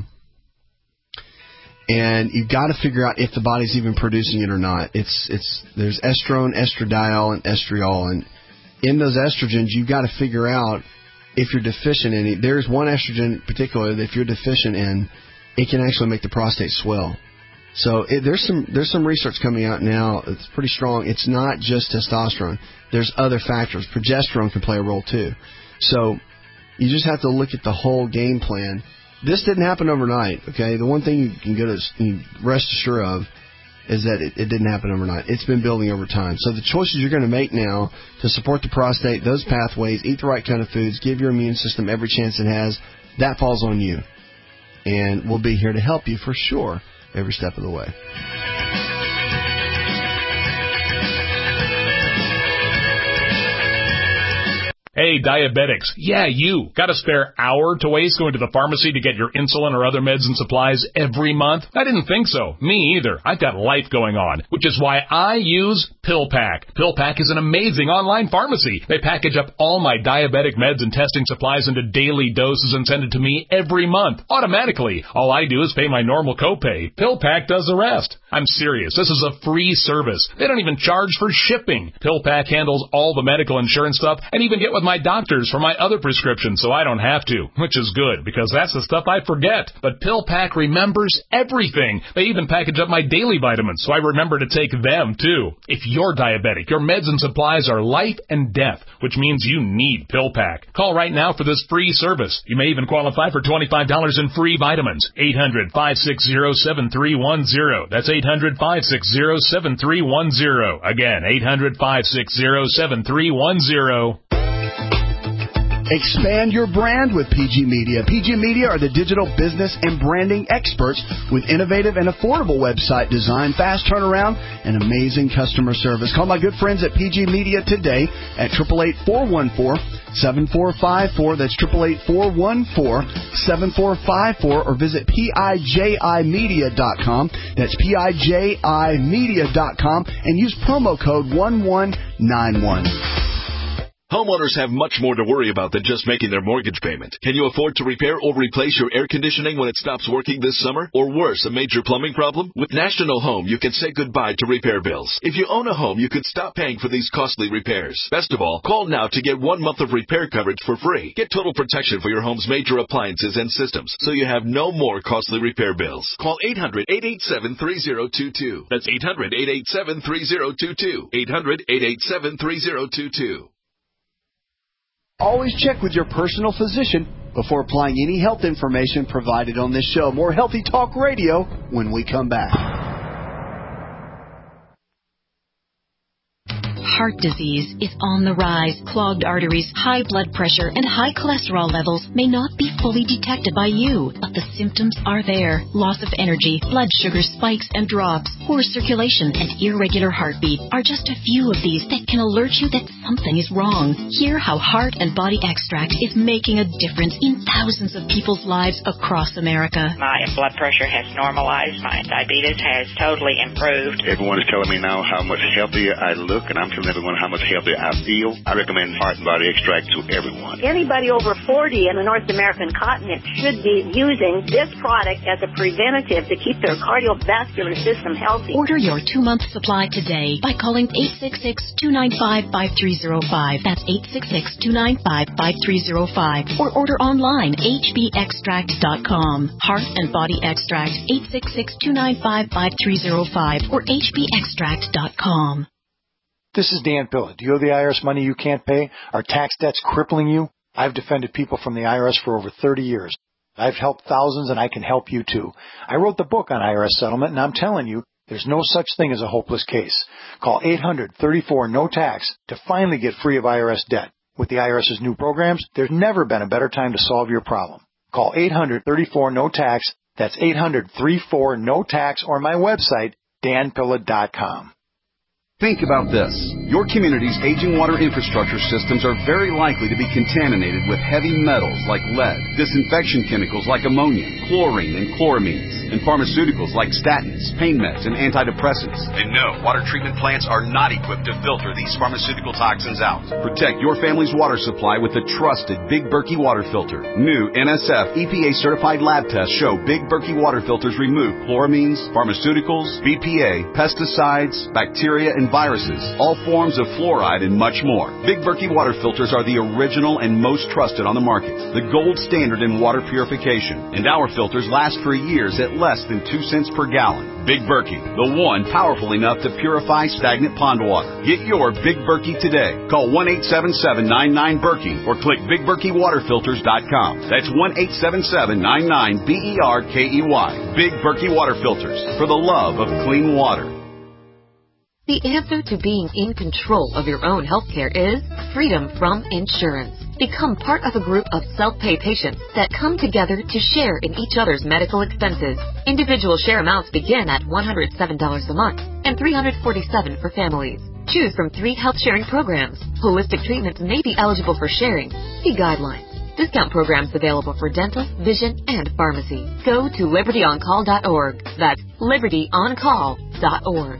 and you've got to figure out if the body's even producing it or not. It's it's there's estrone, estradiol, and estriol, and in those estrogens, you've got to figure out if you're deficient in it. There's one estrogen in particular that if you're deficient in, it can actually make the prostate swell. So it, there's some there's some research coming out now. It's pretty strong. It's not just testosterone. There's other factors. Progesterone can play a role too. So you just have to look at the whole game plan. This didn't happen overnight. Okay, the one thing you can get us rest assured of is that it, it didn't happen overnight. It's been building over time. So the choices you're going to make now to support the prostate, those pathways, eat the right kind of foods, give your immune system every chance it has, that falls on you. And we'll be here to help you for sure. Every step of the way. Hey, Hey, diabetics. Yeah, you. Got a spare hour to waste going to the pharmacy to get your insulin or other meds and supplies every month? I didn't think so. Me either. I've got life going on, which is why I use PillPack. PillPack is an amazing online pharmacy. They package up all my diabetic meds and testing supplies into daily doses and send it to me every month, automatically. All I do is pay my normal copay. PillPack does the rest. I'm serious. This is a free service. They don't even charge for shipping. PillPack handles all the medical insurance stuff and even get with my doctors for my other prescriptions so I don't have to, which is good because that's the stuff I forget. But PillPack remembers everything. They even package up my daily vitamins so I remember to take them too. If you're diabetic, your meds and supplies are life and death, which means you need PillPack. Call right now for this free service. You may even qualify for twenty-five dollars in free vitamins. eight hundred, five six zero, seven three one zero. That's eight hundred, five six zero, seven three one zero. Again, eight hundred, five six zero, seven three one zero. Expand your brand with P G Media. P G Media are the digital business and branding experts with innovative and affordable website design, fast turnaround, and amazing customer service. Call my good friends at P G Media today at eight eight eight, four one four, seven four five four. That's eight eight eight, four one four, seven four five four, or visit P I J I media dot com. That's P I J I media dot com and use promo code one one nine one. Homeowners have much more to worry about than just making their mortgage payment. Can you afford to repair or replace your air conditioning when it stops working this summer? Or worse, a major plumbing problem? With National Home, you can say goodbye to repair bills. If you own a home, you can stop paying for these costly repairs. Best of all, call now to get one month of repair coverage for free. Get total protection for your home's major appliances and systems, so you have no more costly repair bills. Call eight hundred, eight eight seven, three zero two two. That's eight hundred, eight eight seven, three zero two two. eight hundred, eight eight seven, three zero two two. Always check with your personal physician before applying any health information provided on this show. More Healthy Talk Radio when we come back. Heart disease is on the rise. Clogged arteries, high blood pressure, and high cholesterol levels may not be fully detected by you, but the symptoms are there. Loss of energy, blood sugar spikes and drops, poor circulation, and irregular heartbeat are just a few of these that can alert you that something is wrong. Hear how Heart and Body Extract is making a difference in thousands of people's lives across America. My blood pressure has normalized. My diabetes has totally improved. Everyone is telling me now how much healthier I look, and I'm telling everyone how much healthier I feel. I recommend Heart and Body Extract to everyone. Anybody over forty in the North American continent should be using this product as a preventative to keep their cardiovascular system healthy. Order your two-month supply today by calling eight six six, two nine five, five three zero five. That's eight six six, two nine five, five three zero five. Or order online, h b extract dot com. Heart and Body Extract, eight six six, two nine five, five three zero five or h b extract dot com. This is Dan Pilla. Do you owe the I R S money you can't pay? Are tax debts crippling you? I've defended people from the I R S for over thirty years. I've helped thousands, and I can help you too. I wrote the book on I R S settlement, and I'm telling you, there's no such thing as a hopeless case. Call eight hundred, thirty-four, no tax to finally get free of I R S debt. With the IRS's new programs, there's never been a better time to solve your problem. Call eight hundred, thirty-four, no tax. That's eight hundred, thirty-four, no tax, or my website, dan pilla dot com. Think about this. Your community's aging water infrastructure systems are very likely to be contaminated with heavy metals like lead, disinfection chemicals like ammonia, chlorine and chloramines, and pharmaceuticals like statins, pain meds, and antidepressants. And no, water treatment plants are not equipped to filter these pharmaceutical toxins out. Protect your family's water supply with the trusted Big Berkey water filter. New N S F E P A-certified lab tests show Big Berkey water filters remove chloramines, pharmaceuticals, B P A, pesticides, bacteria, and viruses, all forms of fluoride, and much more. Big Berkey water filters are the original and most trusted on the market, the gold standard in water purification, and our filters last for years at less than two cents per gallon. Big Berkey, the one powerful enough to purify stagnant pond water. Get your Big Berkey today. Call one eight seven seven, nine nine, Berkey or click big berkey water filters dot com. That's one eight seven seven, nine nine, B E R K E Y. Big Berkey water filters, for the love of clean water. The answer to being in control of your own healthcare is freedom from insurance. Become part of a group of self-pay patients that come together to share in each other's medical expenses. Individual share amounts begin at one hundred seven dollars a month and three hundred forty-seven dollars for families. Choose from three health-sharing programs. Holistic treatments may be eligible for sharing. See guidelines. Discount programs available for dental, vision, and pharmacy. Go to liberty on call dot org. That's liberty on call dot org.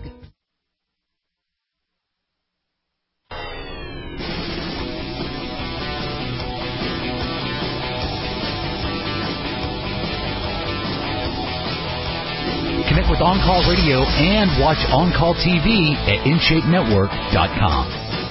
Connect with On Call Radio and watch On Call T V at in shape network dot com.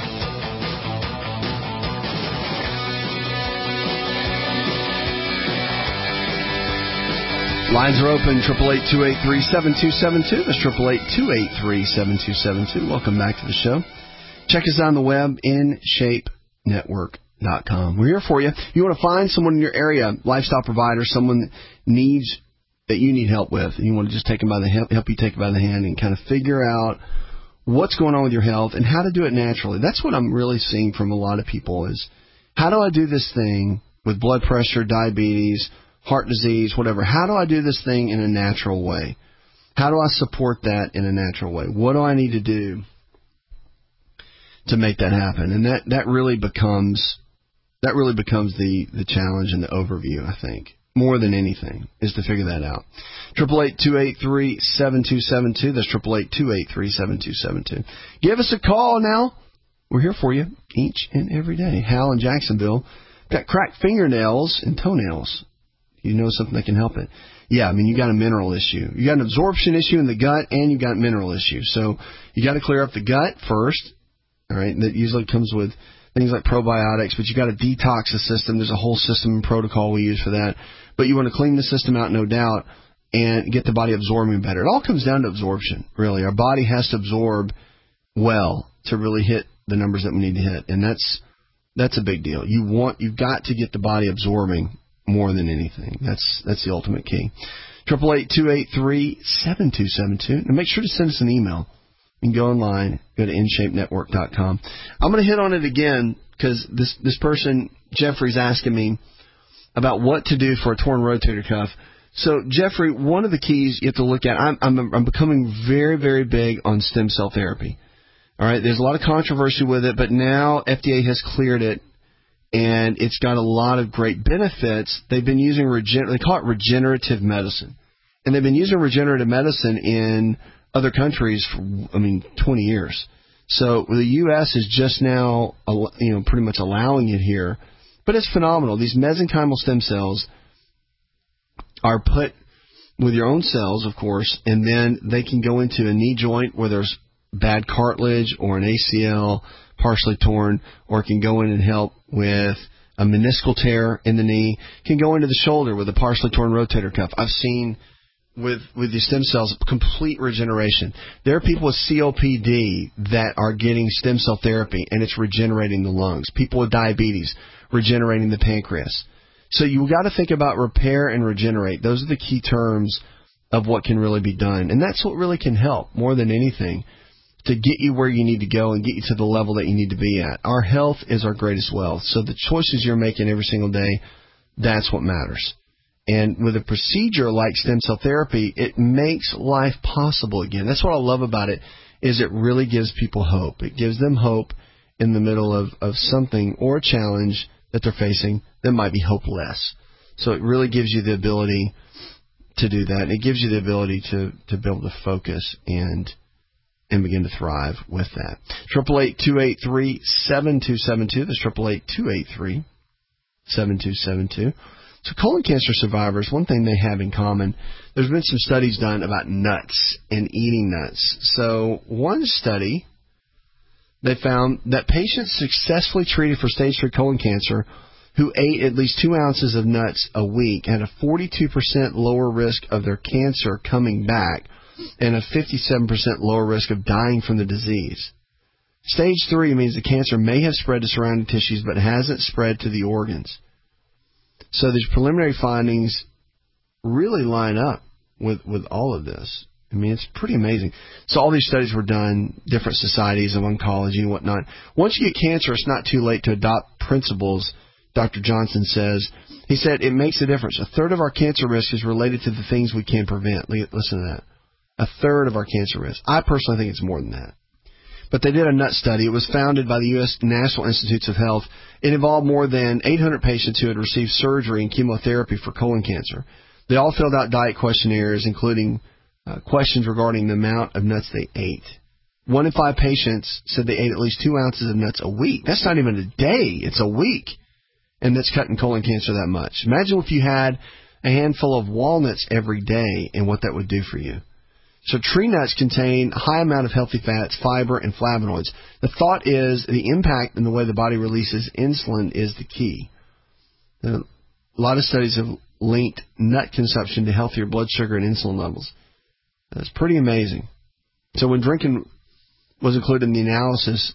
Lines are open, eight eight eight, two eight three, seven two seven two. That's eight eight eight, two eight three, seven two seven two. Welcome back to the show. Check us out on the web, in shape network dot com. We're here for you. You want to find someone in your area, lifestyle provider, someone that needs that you need help with, and you want to just take them by the help, help you take it by the hand and kind of figure out what's going on with your health and how to do it naturally. That's what I'm really seeing from a lot of people is, how do I do this thing with blood pressure, diabetes, heart disease, whatever? How do I do this thing in a natural way? How do I support that in a natural way? What do I need to do to make that happen? And that, that really becomes that really becomes the, the challenge and the overview, I think. More than anything, is to figure that out. eight eight eight, two eight three, seven two seven two. That's eight eight eight, two eight three, seven two seven two. Give us a call now. We're here for you each and every day. Hal in Jacksonville got cracked fingernails and toenails. You know something that can help it. Yeah, I mean, you got a mineral issue. You got an absorption issue in the gut, and you got a mineral issue. So you got to clear up the gut first. All right, that usually comes with things like probiotics, but you got to detox the system. There's a whole system and protocol we use for that. But you want to clean the system out, no doubt, and get the body absorbing better. It all comes down to absorption, really. Our body has to absorb well to really hit the numbers that we need to hit, and that's that's a big deal. You want you've got to get the body absorbing more than anything. That's that's the ultimate key. eight eight eight, two eight three, seven two seven two. And make sure to send us an email. You can go online, go to in shape network dot com. I'm going to hit on it again because this this person, Jeffrey's asking me about what to do for a torn rotator cuff. So, Jeffrey, one of the keys you have to look at, I'm, I'm, I'm becoming very, very big on stem cell therapy. All right, there's a lot of controversy with it, but now F D A has cleared it, and it's got a lot of great benefits. They've been using, regen- they call it regenerative medicine. And they've been using regenerative medicine in other countries for, I mean, twenty years. So the U S is just now, you know, pretty much allowing it here. But it's phenomenal. These mesenchymal stem cells are put with your own cells, of course, and then they can go into a knee joint where there's bad cartilage or an A C L partially torn, or it can go in and help with a meniscal tear in the knee. It can go into the shoulder with a partially torn rotator cuff. I've seen with with these stem cells complete regeneration. There are people with C O P D that are getting stem cell therapy, and it's regenerating the lungs. People with diabetes, regenerating the pancreas. So you got to think about repair and regenerate. Those are the key terms of what can really be done. And that's what really can help more than anything to get you where you need to go and get you to the level that you need to be at. Our health is our greatest wealth. So the choices you're making every single day, that's what matters. And with a procedure like stem cell therapy, it makes life possible again. That's what I love about it, is it really gives people hope. It gives them hope in the middle of, of something or a challenge that they're facing that might be hopeless. So it really gives you the ability to do that. And it gives you the ability to, to be able to focus and and begin to thrive with that. eight eight eight, two eight three, seven two seven two. That's eight eight eight, two eight three, seven two seven two. So colon cancer survivors, one thing they have in common, there's been some studies done about nuts and eating nuts. So one study, they found that patients successfully treated for stage three colon cancer who ate at least two ounces of nuts a week had a forty-two percent lower risk of their cancer coming back and a fifty-seven percent lower risk of dying from the disease. Stage three means the cancer may have spread to surrounding tissues but hasn't spread to the organs. So these preliminary findings really line up with, with all of this. I mean, it's pretty amazing. So all these studies were done, different societies of oncology and whatnot. Once you get cancer, it's not too late to adopt principles, Doctor Johnson says. He said it makes a difference. A third of our cancer risk is related to the things we can prevent. Listen to that. A third of our cancer risk. I personally think it's more than that. but they did a nut study. It was founded by the U S National Institutes of Health. It involved more than eight hundred patients who had received surgery and chemotherapy for colon cancer. They all filled out diet questionnaires, including uh, questions regarding the amount of nuts they ate. One in five patients said they ate at least two ounces of nuts a week. That's not even a day. It's a week. And that's cutting colon cancer that much. Imagine if you had a handful of walnuts every day and what that would do for you. So tree nuts contain a high amount of healthy fats, fiber, and flavonoids. The thought is the impact in the way the body releases insulin is the key. Now, a lot of studies have linked nut consumption to healthier blood sugar and insulin levels. That's pretty amazing. So when drinking was included in the analysis,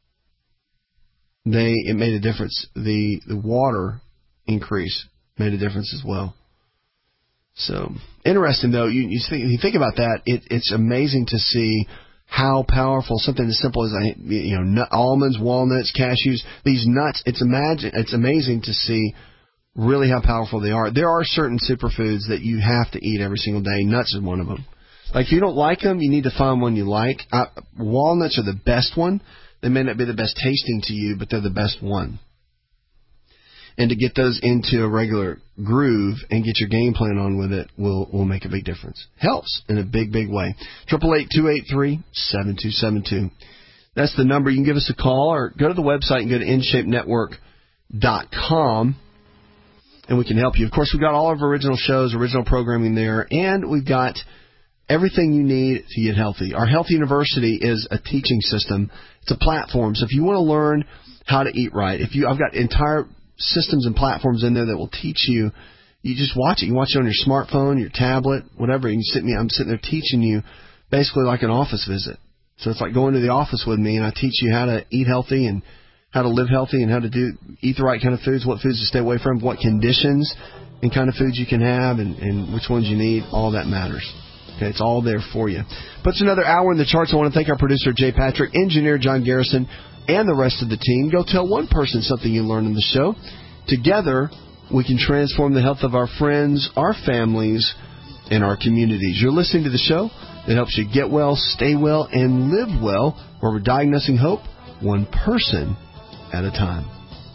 they it made a difference. The the water increase made a difference as well. So interesting, though. You you think, you think about that. It, it's amazing to see how powerful something as simple as you know nut, almonds, walnuts, cashews, these nuts. It's imagine it's amazing to see really how powerful they are. There are certain superfoods that you have to eat every single day. Nuts is one of them. Like if you don't like them, you need to find one you like. Uh, walnuts are the best one. They may not be the best tasting to you, but they're the best one. And to get those into a regular groove and get your game plan on with it will will make a big difference. Helps in a big, big way. eight eight eight, two eight three, seven two seven two. That's the number. You can give us a call or go to the website and go to in shape network dot com, and we can help you. Of course, we've got all of our original shows, original programming there, and we've got everything you need to get healthy. Our Health University is a teaching system. It's a platform. So if you want to learn how to eat right, if you, I've got entire systems and platforms in there that will teach you. You just watch it. You watch it on your smartphone, your tablet, whatever. You can sit me. I'm sitting there teaching you basically like an office visit. So it's like going to the office with me, and I teach you how to eat healthy and how to live healthy and how to do eat the right kind of foods, what foods to stay away from, what conditions and kind of foods you can have, and, and which ones you need. All that matters. Okay, it's all there for you. But it's another hour in the charts. I want to thank our producer, Jay Patrick, engineer John Garrison, and the rest of the team. Go tell one person something you learned in the show. Together, we can transform the health of our friends, our families, and our communities. You're listening to the show that helps you get well, stay well, and live well, where we're diagnosing hope one person at a time.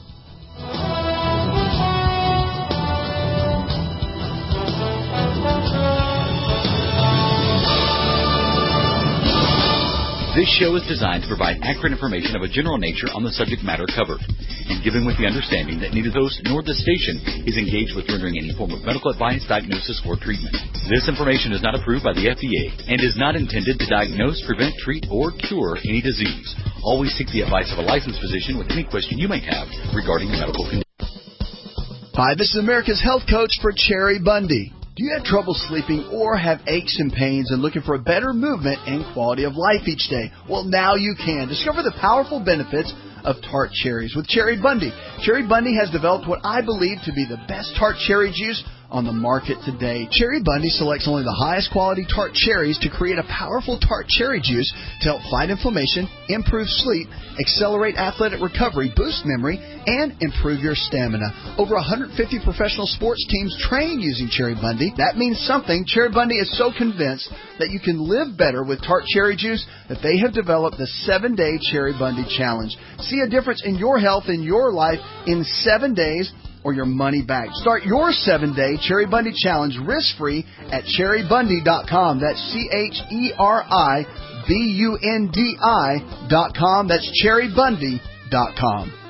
This show is designed to provide accurate information of a general nature on the subject matter covered, and given with the understanding that neither the host nor the station is engaged with rendering any form of medical advice, diagnosis, or treatment. This information is not approved by the F D A and is not intended to diagnose, prevent, treat, or cure any disease. Always seek the advice of a licensed physician with any question you may have regarding your medical condition. Hi, this is America's Health Coach for Cherry Bundy. Do you have trouble sleeping or have aches and pains and looking for a better movement and quality of life each day? Well, now you can. Discover the powerful benefits of tart cherries with Cherry Bundy. Cherry Bundy has developed what I believe to be the best tart cherry juice on the market today. Cherry Bundy selects only the highest quality tart cherries to create a powerful tart cherry juice to help fight inflammation, improve sleep, accelerate athletic recovery, boost memory, and improve your stamina. Over one hundred fifty professional sports teams train using Cherry Bundy. That means something. Cherry Bundy is so convinced that you can live better with tart cherry juice that they have developed the seven-day Cherry Bundy Challenge. See a difference in your health and your life in seven days or your money back. Start your seven-day Cherry Bundy Challenge risk-free at cherry bundy dot com. That's C H E R I B U N D I dot com. That's cherry bundy dot com.